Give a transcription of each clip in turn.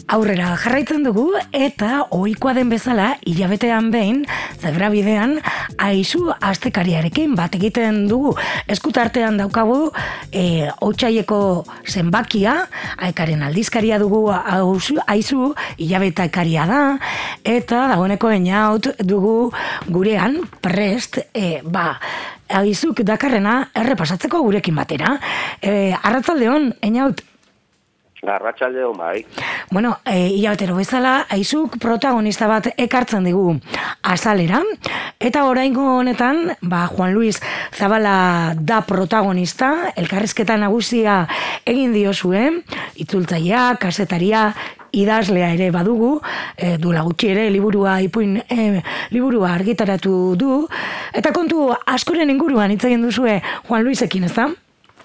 Aurrera jarraitzen dugu eta ohikoa den bezala hilabetean behin zebrabidean Aizu astekariarekin bat egiten dugu. Eskutartean daukagu Otsaieko zenbakia, Aekaren aldizkaria dugu Aizu, hilabetekaria da eta dagoeneko einaut dugu gurean prest Aizuk dakarrena errepasatzeko gurekin batera. Arratsaldeon, einaut. Arratsaldeon, bai. Bueno, hilabetero bezala, Aizuk protagonista bat ekartzen digu azalera, eta oraingo honetan, Juan Luis Zabala da protagonista, elkarrizketa nagusia egin diozue, itzultzailea, kasetaria, idazlea ere badugu, duela gutxi ere ipuin liburua argitaratu du, eta kontu askoren inguruan hitz egin duzue Juan Luisekin, ez da?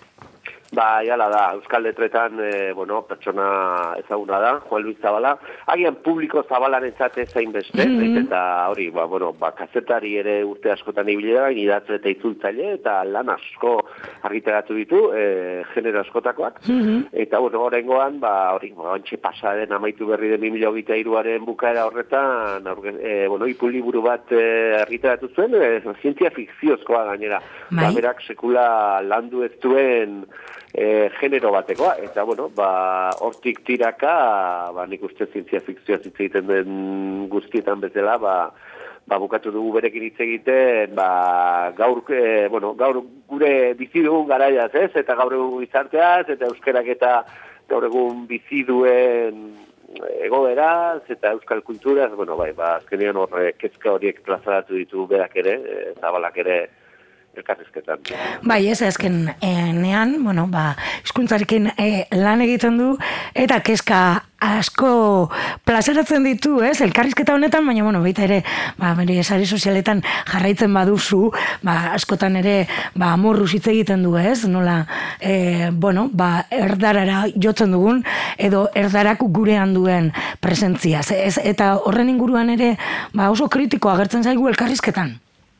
Jala da, Euskal Letretan, pertsona ezaguna da, Juan Luis Zabala. Agian publiko Zabalaren zate zain beste, eta hori, kazetari ere urte askotan ibili da, idatze eta itzultzaile, eta lan asko argitaratu ditu, genero askotakoak. Eta, horrengoan, ontsi pasaren amaitu berri den 2023aren bukaera horretan, ipuin liburu bat argitaratu zuen, zientzia fikziozkoa gainera. Berak sekula landu ez duen genero batekoa, eta hortik tiraka, nik uste zientzia fikzioa hitz egiten den guztietan bezala, bukatu dugu berekin hitz egiten, gaur gure bizi dugun garaiaz, ez? Eta gaur egun gizarteaz, eta euskerak eta gaur egun bizi duen egoeraz, eta euskal kulturaz, azkenean kezka horiek plazaratu ditu berak ere, Zabalak ere, elkarrizketan. Ez azken nean, hizkuntzarekin lan egiten du, eta kezka asko plazaratzen ditu, elkarrizketa honetan, baina, baita ere, bere sare sozialetan jarraitzen baduzu, askotan ere, amorruz hitz egiten du, nola, erdarara jotzen dugun, edo erdarak gurean duen presentziaz, eta horren inguruan ere, oso kritiko agertzen zaigu elkarrizketan.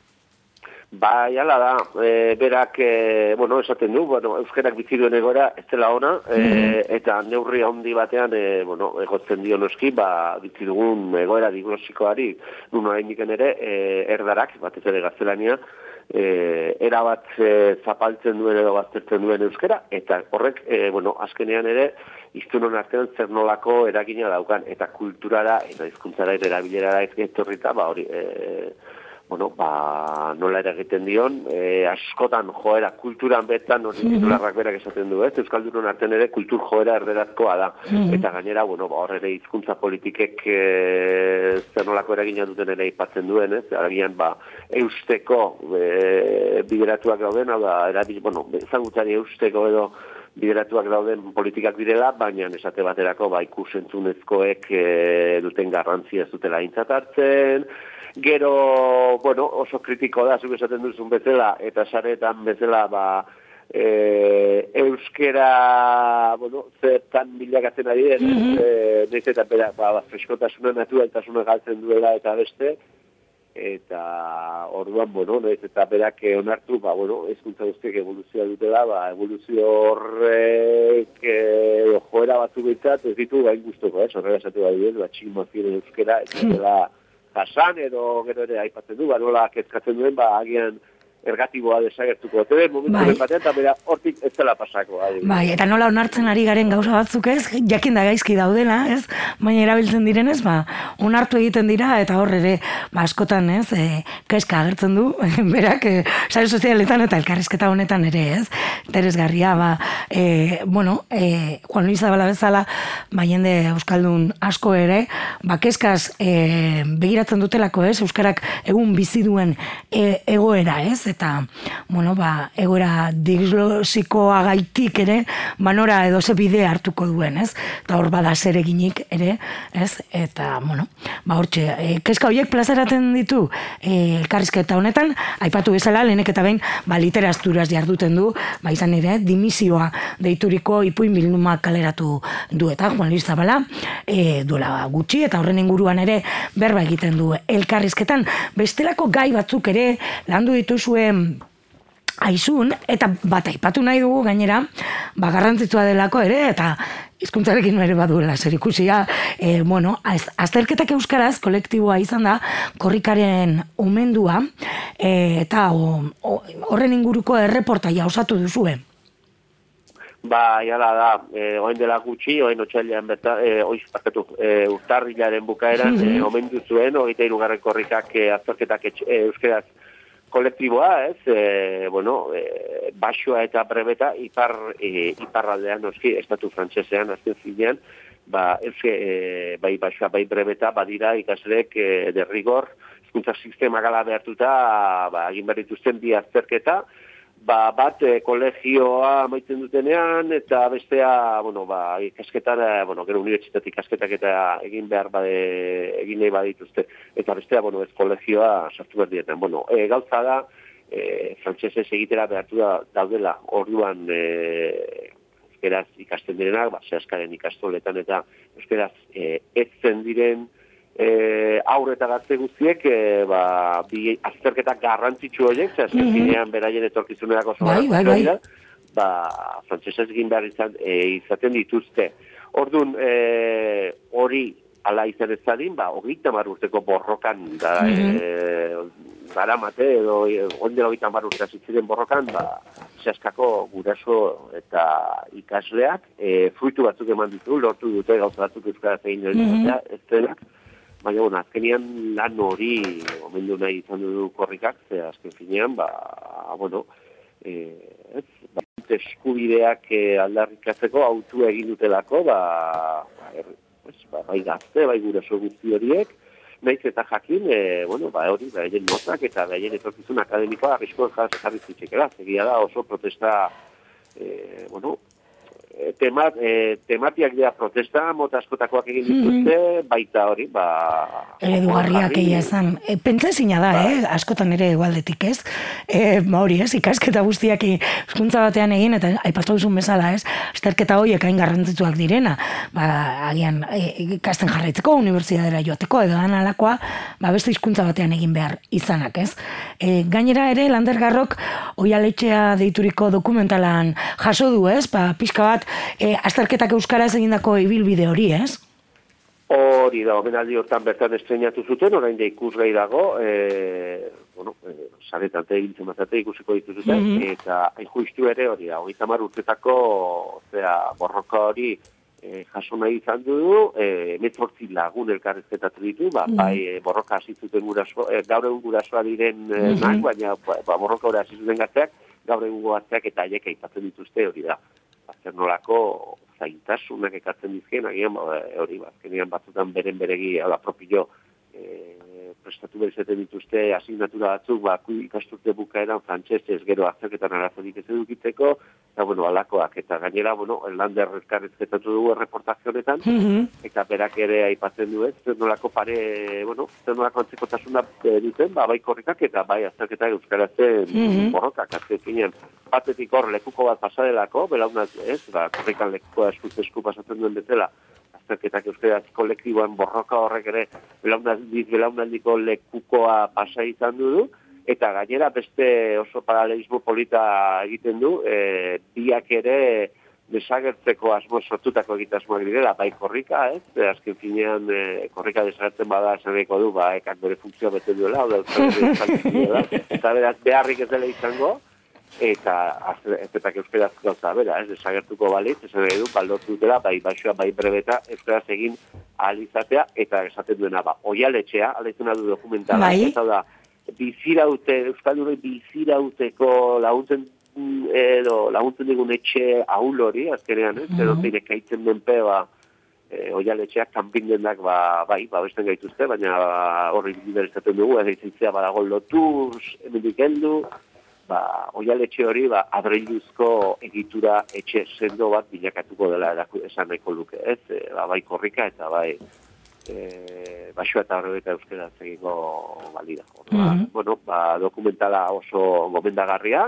Jala da, berak, esaten du, euskerak bizi duen egoera ez dela ona, eta neurri handi batean, egotzen dio noski, bizi dugun egoera diglosikoari, nun oraindiken ere, erdarak, batez ere gaztelania, erabat zapaltzen duen edo baztertzen duen euskera, eta horrek, azkenean ere, hiztunon artean zer nolako eragina daukan, eta kulturara, eta hizkuntzara erabilerara ez etorrita, hori, nola eragiten dion, askotan joera, kulturan bertan, titularrak berak esaten du, Euskaldunon artean ere kultur joera erderazkoa da. Eta gainera, hor ere hizkuntza politikek zer nolako eragina duten ere aipatzen duen, agian eusteko bideratuak dauden, ezagutzari eusteko edo bideratuak dauden politikak direla, baina esate baterako ikusentzunezkoek duten garrantzia ez dutela aintzat hartzen. Gero, oso kritiko da, zuk esaten duzun bezala, eta saretan bezala, euskera, zertan bilakatzen ari den, neiz eta freskotasuna, naturaltasuna galtzen duela eta beste, eta orduan, neiz eta berak onartu, hizkuntza guztiek evoluzioa dutela, evoluzio horrek joera batzu behintzat, ez ditu gain guztoko, horrela esatu da, tximazien euskera, ez dela jasan edo gero ere aipatzen du, nola kezkatzen duen, agian ergatiboa desagertuko. Ote momentu batean, eta bera hortik ez dela pasako. Eta nola onartzen ari garen gauza batzuk jakin da gaizki daudela, baina erabiltzen direnez, onartu egiten dira, eta hor ere, askotan, kezka agertzen du, berak, sare sozialetan eta elkarrizketa honetan ere, interesgarria, Juan Luis Zabala bezala, jende euskaldun asko ere, kezkaz begiratzen dutelako, euskarak egun bizi duen egoera, eta, egoera diglosikoa gaitik ere, nora edo ze bide hartuko duen, eta hor bada zer eginik ere, eta, hortxe, kezka horiek plazaratzen ditu elkarrizketa honetan, aipatu bezala, lehenek eta behin, literaturaz jarduten du, izan ere, dimisioa deituriko ipuin bilduma kaleratu du, eta Juan Luis Zabala, duela gutxi, eta horren inguruan ere, berba egiten du elkarrizketan, bestelako gai batzuk ere, landu dituzue aizun, eta bat aipatu nahi dugu gainera, garrantzitsua delako ere, eta hizkuntzarekin ere baduela zerikusia, azterketak euskaraz kolektiboa izan da, korrikaren omendua, eta horren inguruko erreportaia osatu duzue. Jala da, oen dela gutxi, oen otxailean urtarrilaren bukaeran, omendu zuen, 23. korrikak azterketak euskaraz kolektiboa, baixoa eta brebeta iparraldean, estatu frantsesean, azken zinean, bai baixoa, bai brebeta, badira ikasleek derrigor, hizkuntza sistema gala behartuta, egin behar dituzten bi azterketa, bat kolegioa maitzen dutenean, eta bestea, ikasketan, gero unibertsitate ikasketak eta egin behar egin nahi badituzte. Eta bestea, ez kolegioa sartu behar dietan. Gauza da, frantsesez egitera behartu daudela, orduan euskeraz ikasten direnak, sehaskaren ikastoletan eta euskeraz etzen diren aur eta gazte guztiek bi azterketak garrantzitsu horiek, azkenean beraien etorkizunerako frantsesez egin behar izaten dituzte. Orduan, hori ala izan ez zadin, 30 urteko borrokan daramate, edo ondela 30 urte ziren borrokan, sehaskako guraso eta ikasleak fruitu batzuk eman ditu, lortu dute gauza batzuk euskaraz egin ez denak. Baina, azkenean lan hori omendu nahi izan du korrikak, azken finean, eskubideak aldarrikatzeko autua egin dutelako, bai gazte, bai guraso guzti horiek, nahiz eta jakin, hori, behien notak eta behien etorkizun akademikoa arriskoan jarri zitxekela. Egia da oso protesta, tematiak dira protesta, mota askotakoak egin dituzte, baita hori, eredugarriak egia esan. Pentsezina da, askotan ere egualdetik, ez? Hori, ez? Ikasketa guztiak hizkuntza batean egin, eta aipatu duzun bezala, ez? Azterketa horiek hain garrantzitsuak direna, agian ikasten jarraitzeko, unibertsitatera joateko, edo analakoa, beste hizkuntza batean egin behar izanak, ez? Gainera ere, Landergarrok Oihaletxea deituriko dokumentalan jaso du, ez? Pixka bat, azterketak euskaraz egindako ibilbide hori, ez? Hori da, omenaldi hortan bertan estrenatu zuten, orain da ikusgai dago, saretan egin matate ikusiko dituzuten, eta justu ere hori da, 30 urtetako borroka hori jaso nahi izan du, 18 lagun elkarrezketatu ditu, bai borroka hasi zuten gaur egun gurasoa diren baina borroka hori hasi zuten gazteak, gaur egun gazteak eta haiek aipatzen dituzte hori da. Zer nolako zaintasunak ekatzen dizkien, agian hori azkenean batzutan beregi, propio prestatu berizeten dituzte asignatura batzuk, ikasturte bukaeran frantsesez gero azterketan arazorik ez edukitzeko, eta alakoak, eta gainera, Lander elkarrezketatu dugu erreportazio honetan, eta berak ere aipatzen du ez, zer nolako antzekotasuna duten, bai korrikak eta bai azterketak euskarazen borrokak, azken finean, batetik hor lekuko bat pasadelako, belaunaz ez, korrikan lekukoa esku pasatzen duen bezala, azterketak euskaraz kolektiboan borroka horrek ere belaunaldiko lekukoa pasa izan du, eta gainera beste oso paralelismo polita egiten du, biak ere desagertzeko asmo sortutako egitasmoak direla, bai korrika, ez? Azken finean korrika desagertzen bada esaneko du, ekak bere funtzioa bete duela, eta beraz beharrik ez dela izango, eta azterketak euskaraz gauza bera, ez desagertuko balitz, esan edu, baldortu dutela, bai baixoa, bai brebeta, euskaraz egin ahal izatea, eta esaten duena, Oihaletxea, alaizuna du dokumentala, eta da, euskaldunoi bizirauteko laguntzen digun etxe ahul hori, azkenean, ez, edo zein ekaitzen menpe, Oihaletxeak kanpin dendak, besten gaituzte, baina horri biderezaten dugu, ez eitzia badago lotuz, hemendik heldu, Oihaletxe hori adreiluzko egitura etxe sendo bat bilakatuko dela esan nahiko luke, ez? Bai korrika eta bai baixoa eta horreta euskera egiko balida. Dokumentala oso gomendagarria,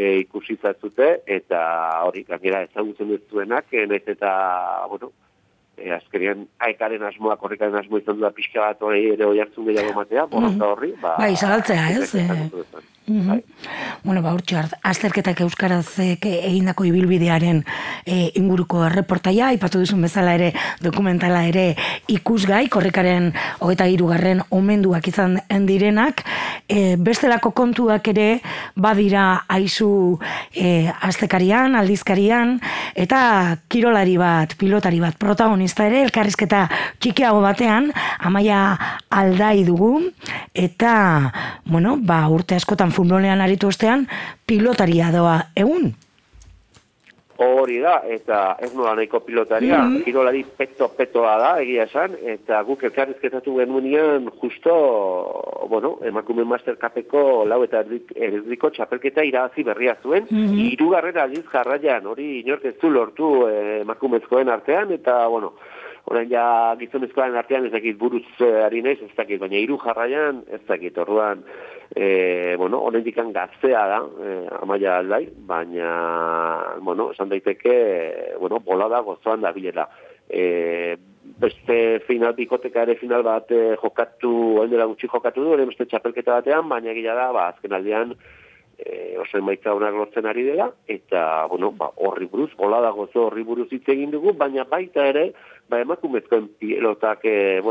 ikusitzat zute, eta hori gainera ezagutzen ez duenak, nahiz eta, azkenean aekaren asmoa, korrikaren asmoa izan da pixka bat hori ere hori hartzun gehiago matea, borroka horri, zabaltzea, ez? Bai. Bueno, urtsi azterketak euskaraz egindako ibilbidearen inguruko erreportaia, aipatu duzun bezala ere dokumentala ere ikusgai, korrikaren 23. omenduak izan direnak, bestelako kontuak ere badira aizu astekarian, aldizkarian, eta kirolari bat, pilotari bat, protagonista ere, elkarrizketa txikiago batean, Amaia Aldai dugu, eta, bueno, urte askotan futbolean aritu ostean, pilotaria doa egun. Hori da, eta ez nola nahiko pilotaria, kirolari petoa da, egia esan, eta guk elkarrizketatu genuenean justo, emakume Mastercupeko lau eta erdiko txapelketa irabazi berria zuen, 3. aldiz jarraian, hori inork ez du lortu emakumezkoen artean, eta, orain ja gizonezkoen artean ez dakit buruz ari naiz, ez dakit, baina 3 jarraian ez dakit, orduan, orain dikan gaztea da, Amaia Aldai, baina, esan daiteke, bolada gozoan da bilela. Beste bikoteka ere final bat jokatu, orain dela gutxi jokatu du, beste txapelketa batean, baina gila da, azken aldean, oso emaitza honak lortzen ari dela, eta, horri buruz, bolada gozo horri buruz hitz egin dugu, baina baita ere, emakumezkoen pilotak,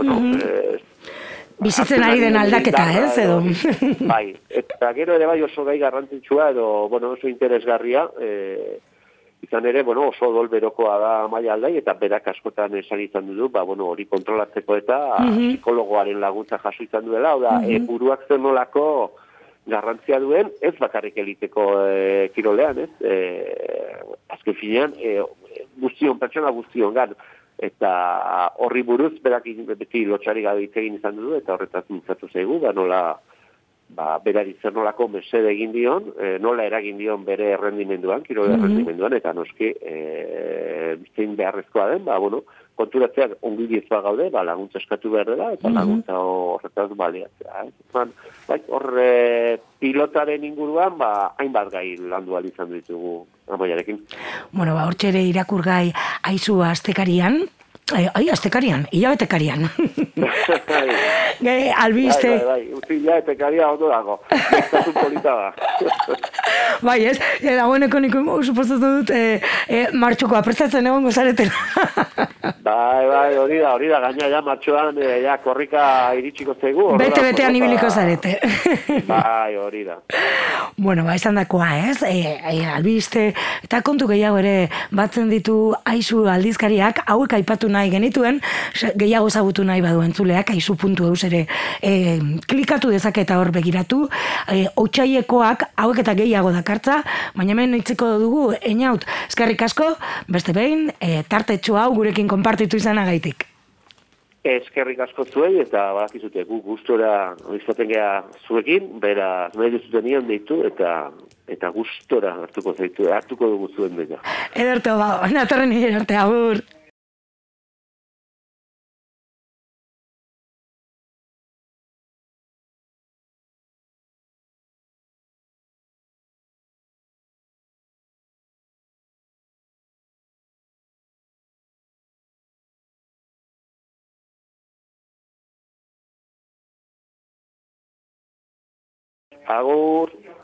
bizitzen ari den aldaketa, ez, edo? Bai, eta gero ere bai oso gai garrantzitsua, edo, oso interesgarria, izan ere, oso dolberokoa da Amaia Aldai, eta berak askotan esan izan du, hori kontrolatzeko eta psikologoaren laguntza jaso izan duela, buruak zen nolako garrantzia duen, ez bakarrik eliteko kirolean, ez? Azken finean, pertsona guztion gan, eta horri buruz, berak beti lotxari gabe hitz egin izan du, eta horretaz mintzatu zaigu, nola berari zer nolako mesede egin dion, nola eragin dion bere errendimenduan, kirole errendimenduan, eta noski, zein beharrezkoa den, konturatzeak ongibietzua gaude, laguntza eskatu behar dela, eta laguntza horretaz baliatzea. Hor pilotaren inguruan, hainbat gai landu izan ditugu Amaiarekin. Hortxe ere irakurgai aizu astekarian, astekarian, hilabetekarian. Albiste. Hilabetekaria ondo dago. Eztasun polita da. Bai, ez? Dagoeneko niko suposatu dut martxokoa prestatzen egongo zaretela. Bai, hori da, gaina ja martxoan korrika iritsiko zaigu. Bete-betean ibiliko zarete. Bai, hori da. Izan dakoa, ez? Albiste, eta kontu gehiago ere batzen ditu aizu aldizkariak, hauek aipatu nahi genituen, gehiago zagutu nahi badu entzuleak, aizu.eus ere klikatu dezaketa hor begiratu, otsaiekoak hauek eta gehiago dakartza, baina hemen itziko dugu, Einaut, eskerrik asko, beste behin, tartetxo hau gurekin konpartitu izanagaitik. Eskerrik asko zuei, eta badakizute gu gustora izaten geha zuekin, beraz nahi duzuten nion deitu, eta gustora hartuko dugu zuen dena. Ederto, natorren arte, agur. Agur.